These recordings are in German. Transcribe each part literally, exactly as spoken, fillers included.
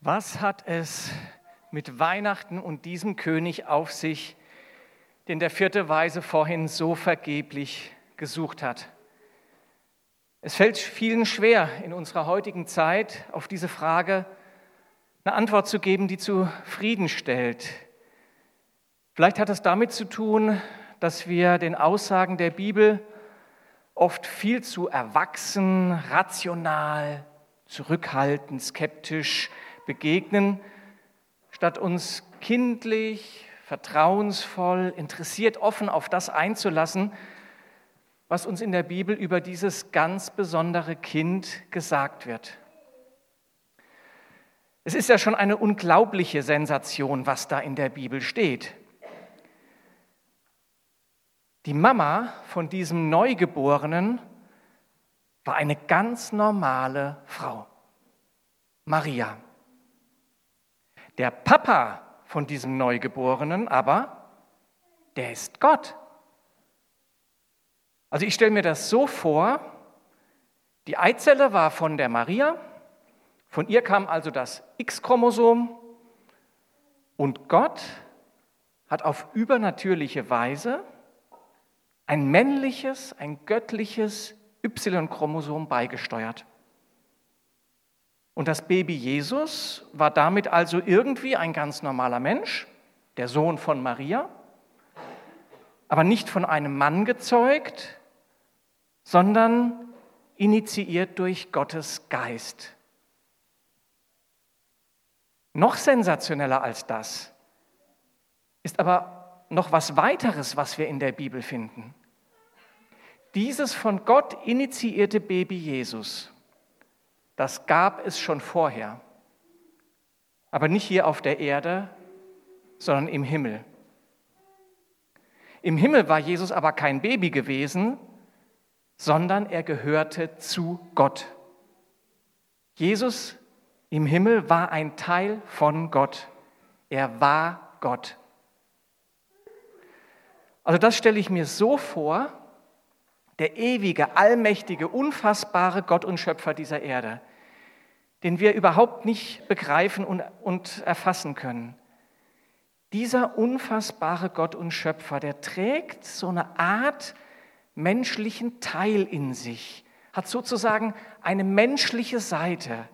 Was hat es mit Weihnachten und diesem König auf sich, den der vierte Weise vorhin so vergeblich gesucht hat? Es fällt vielen schwer, in unserer heutigen Zeit auf diese Frage eine Antwort zu geben, die zufriedenstellt. Vielleicht hat es damit zu tun, dass wir den Aussagen der Bibel oft viel zu erwachsen, rational, zurückhaltend, skeptisch begegnen, statt uns kindlich, vertrauensvoll, interessiert, offen auf das einzulassen, was uns in der Bibel über dieses ganz besondere Kind gesagt wird. Es ist ja schon eine unglaubliche Sensation, was da in der Bibel steht. Die Mama von diesem Neugeborenen war eine ganz normale Frau, Maria. Der Papa von diesem Neugeborenen aber, der ist Gott. Also ich stelle mir das so vor, die Eizelle war von der Maria, von ihr kam also das X-Chromosom und Gott hat auf übernatürliche Weise ein männliches, ein göttliches Y-Chromosom beigesteuert. Und das Baby Jesus war damit also irgendwie ein ganz normaler Mensch, der Sohn von Maria, aber nicht von einem Mann gezeugt, sondern initiiert durch Gottes Geist. Noch sensationeller als das ist aber noch was weiteres, was wir in der Bibel finden. Dieses von Gott initiierte Baby Jesus, das gab es schon vorher, aber nicht hier auf der Erde, sondern im Himmel. Im Himmel war Jesus aber kein Baby gewesen, sondern er gehörte zu Gott. Jesus im Himmel war ein Teil von Gott. Er war Gott. Also das stelle ich mir so vor, der ewige, allmächtige, unfassbare Gott und Schöpfer dieser Erde, den wir überhaupt nicht begreifen und, und erfassen können. Dieser unfassbare Gott und Schöpfer, der trägt so eine Art menschlichen Teil in sich, hat sozusagen eine menschliche Seite.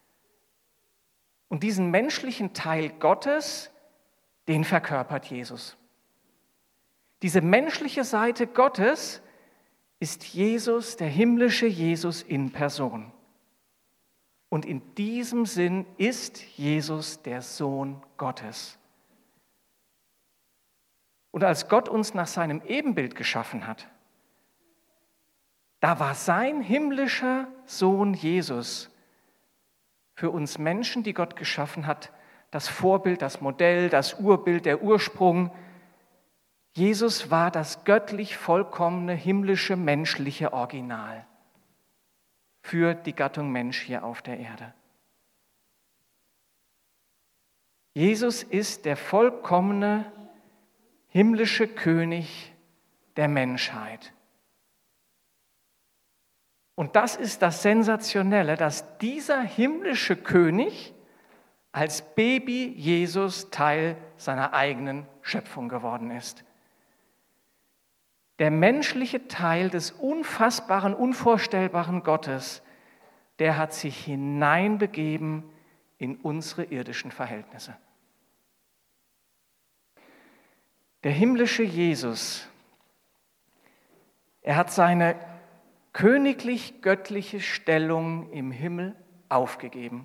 Und diesen menschlichen Teil Gottes, den verkörpert Jesus. Diese menschliche Seite Gottes ist Jesus, der himmlische Jesus in Person. Und in diesem Sinn ist Jesus der Sohn Gottes. Und als Gott uns nach seinem Ebenbild geschaffen hat, da war sein himmlischer Sohn Jesus für uns Menschen, die Gott geschaffen hat, das Vorbild, das Modell, das Urbild, der Ursprung. Jesus war das göttlich vollkommene, himmlische, menschliche Original für die Gattung Mensch hier auf der Erde. Jesus ist der vollkommene, himmlische König der Menschheit. Und das ist das Sensationelle, dass dieser himmlische König als Baby Jesus Teil seiner eigenen Schöpfung geworden ist. Der menschliche Teil des unfassbaren, unvorstellbaren Gottes, der hat sich hineinbegeben in unsere irdischen Verhältnisse. Der himmlische Jesus, er hat seine königlich-göttliche Stellung im Himmel aufgegeben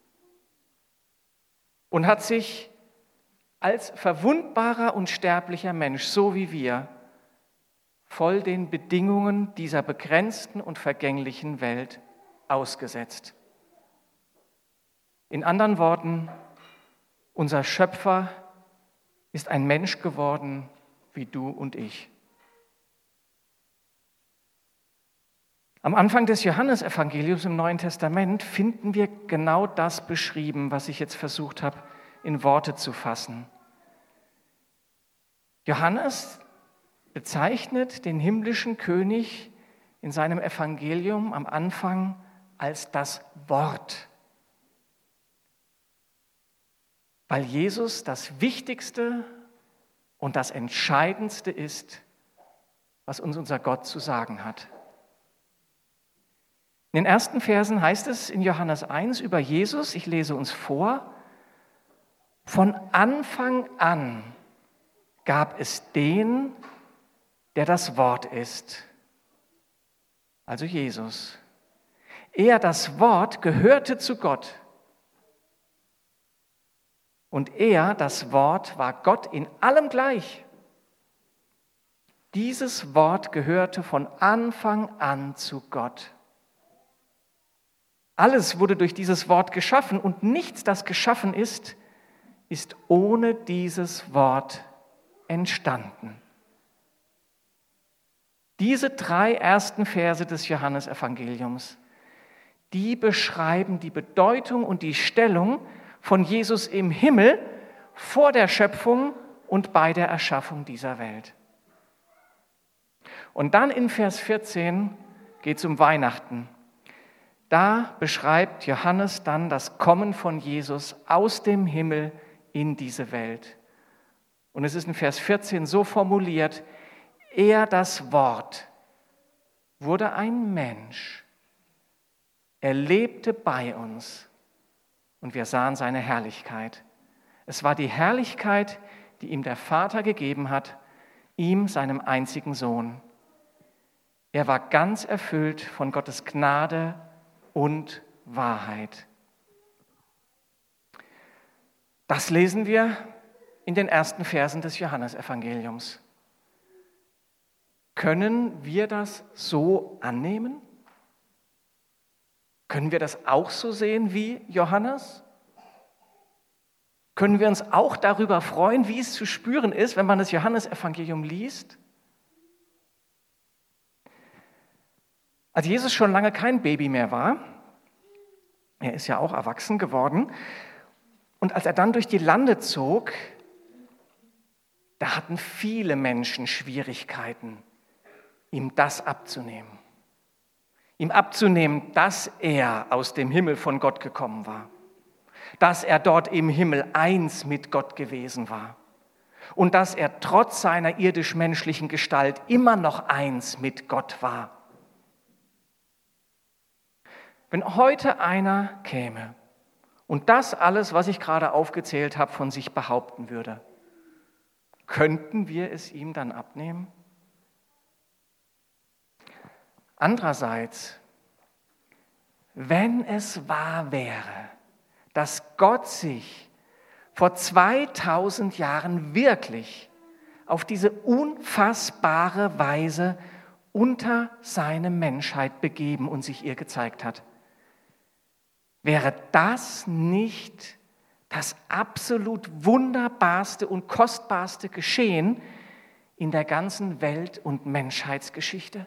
und hat sich als verwundbarer und sterblicher Mensch, so wie wir, voll den Bedingungen dieser begrenzten und vergänglichen Welt ausgesetzt. In anderen Worten, unser Schöpfer ist ein Mensch geworden wie du und ich. Am Anfang des Johannesevangeliums im Neuen Testament finden wir genau das beschrieben, was ich jetzt versucht habe, in Worte zu fassen. Johannes bezeichnet den himmlischen König in seinem Evangelium am Anfang als das Wort. weil Jesus das Wichtigste und das Entscheidendste ist, was uns unser Gott zu sagen hat. In den ersten Versen heißt es in Johannes eins über Jesus, ich lese uns vor, von Anfang an gab es den, der das Wort ist, also Jesus. Er, das Wort, gehörte zu Gott. Und er, das Wort, war Gott in allem gleich. Dieses Wort gehörte von Anfang an zu Gott. Alles wurde durch dieses Wort geschaffen und nichts, das geschaffen ist, ist ohne dieses Wort entstanden. Diese drei ersten Verse des Johannesevangeliums, die beschreiben die Bedeutung und die Stellung von Jesus im Himmel vor der Schöpfung und bei der Erschaffung dieser Welt. Und dann in Vers vierzehn geht es um Weihnachten. Da beschreibt Johannes dann das Kommen von Jesus aus dem Himmel in diese Welt. Und es ist in Vers vierzehn so formuliert: Er, das Wort, wurde ein Mensch. Er lebte bei uns und wir sahen seine Herrlichkeit. Es war die Herrlichkeit, die ihm der Vater gegeben hat, ihm, seinem einzigen Sohn. Er war ganz erfüllt von Gottes Gnade und Wahrheit. Das lesen wir in den ersten Versen des Johannesevangeliums. Können wir das so annehmen? Können wir das auch so sehen wie Johannes? Können wir uns auch darüber freuen, wie es zu spüren ist, wenn man das Johannesevangelium liest? Als Jesus schon lange kein Baby mehr war, er ist ja auch erwachsen geworden, und als er dann durch die Lande zog, da hatten viele Menschen Schwierigkeiten, ihm das abzunehmen. Ihm abzunehmen, dass er aus dem Himmel von Gott gekommen war, dass er dort im Himmel eins mit Gott gewesen war und dass er trotz seiner irdisch-menschlichen Gestalt immer noch eins mit Gott war. Wenn heute einer käme und das alles, was ich gerade aufgezählt habe, von sich behaupten würde, könnten wir es ihm dann abnehmen? Andererseits, wenn es wahr wäre, dass Gott sich vor zweitausend Jahren wirklich auf diese unfassbare Weise unter seine Menschheit begeben und sich ihr gezeigt hat, wäre das nicht das absolut wunderbarste und kostbarste Geschehen in der ganzen Welt- und Menschheitsgeschichte?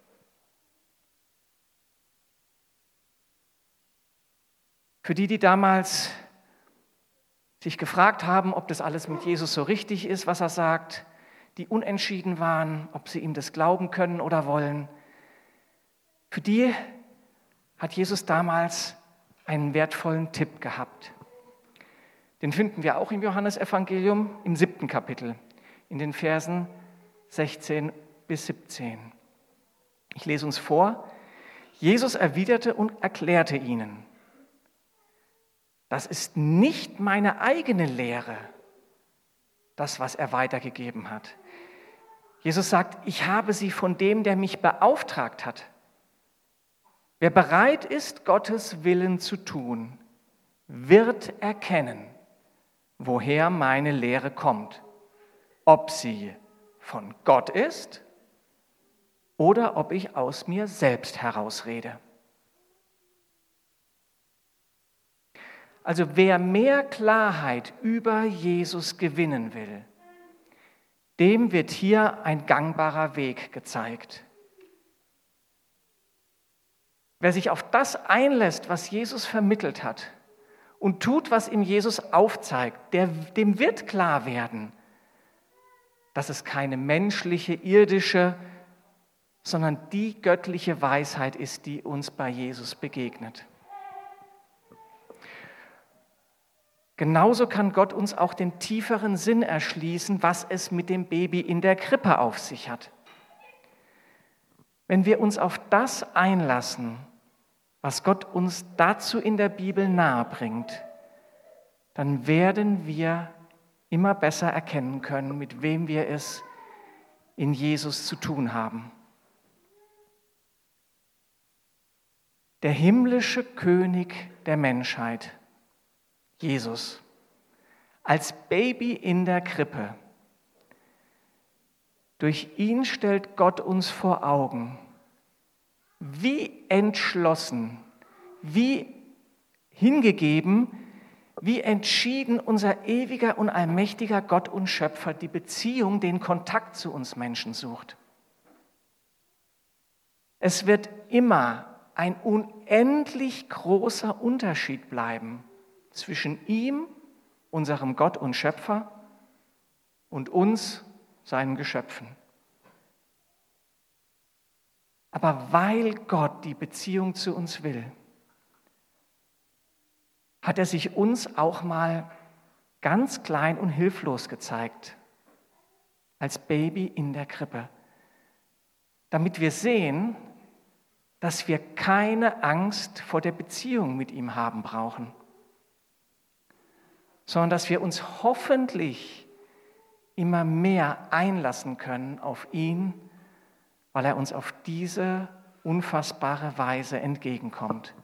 Für die, die damals sich gefragt haben, ob das alles mit Jesus so richtig ist, was er sagt, die unentschieden waren, ob sie ihm das glauben können oder wollen, für die hat Jesus damals einen wertvollen Tipp gehabt. Den finden wir auch im Johannesevangelium im siebten Kapitel, in den Versen sechzehn bis siebzehn. Ich lese uns vor: Jesus erwiderte und erklärte ihnen: Das ist nicht meine eigene Lehre, das, was er weitergegeben hat. Jesus sagt: Ich habe sie von dem, der mich beauftragt hat. Wer bereit ist, Gottes Willen zu tun, wird erkennen, woher meine Lehre kommt, ob sie von Gott ist oder ob ich aus mir selbst herausrede. Also wer mehr Klarheit über Jesus gewinnen will, dem wird hier ein gangbarer Weg gezeigt. Wer sich auf das einlässt, was Jesus vermittelt hat und tut, was ihm Jesus aufzeigt, der, dem wird klar werden, dass es keine menschliche, irdische, sondern die göttliche Weisheit ist, die uns bei Jesus begegnet. Genauso kann Gott uns auch den tieferen Sinn erschließen, was es mit dem Baby in der Krippe auf sich hat. Wenn wir uns auf das einlassen, was Gott uns dazu in der Bibel nahebringt, dann werden wir immer besser erkennen können, mit wem wir es in Jesus zu tun haben. Der himmlische König der Menschheit, Jesus, als Baby in der Krippe. Durch ihn stellt Gott uns vor Augen, wie entschlossen, wie hingegeben, wie entschieden unser ewiger und allmächtiger Gott und Schöpfer die Beziehung, den Kontakt zu uns Menschen sucht. Es wird immer ein unendlich großer Unterschied bleiben zwischen ihm, unserem Gott und Schöpfer, und uns, seinen Geschöpfen. Aber weil Gott die Beziehung zu uns will, hat er sich uns auch mal ganz klein und hilflos gezeigt, als Baby in der Krippe, damit wir sehen, dass wir keine Angst vor der Beziehung mit ihm haben brauchen, sondern dass wir uns hoffentlich immer mehr einlassen können auf ihn, weil er uns auf diese unfassbare Weise entgegenkommt.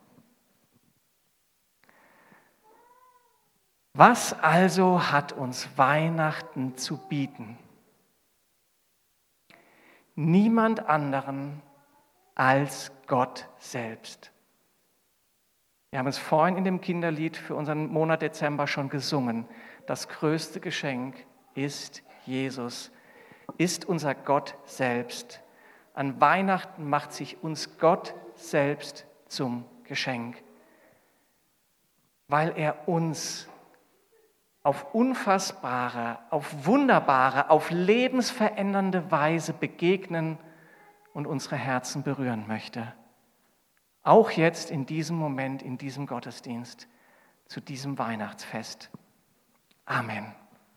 Was also hat uns Weihnachten zu bieten? Niemand anderen als Gott selbst. Wir haben es vorhin in dem Kinderlied für unseren Monat Dezember schon gesungen. Das größte Geschenk ist Jesus, ist unser Gott selbst. An Weihnachten macht sich uns Gott selbst zum Geschenk, weil er uns auf unfassbare, auf wunderbare, auf lebensverändernde Weise begegnen und unsere Herzen berühren möchte. Auch jetzt in diesem Moment, in diesem Gottesdienst, zu diesem Weihnachtsfest. Amen.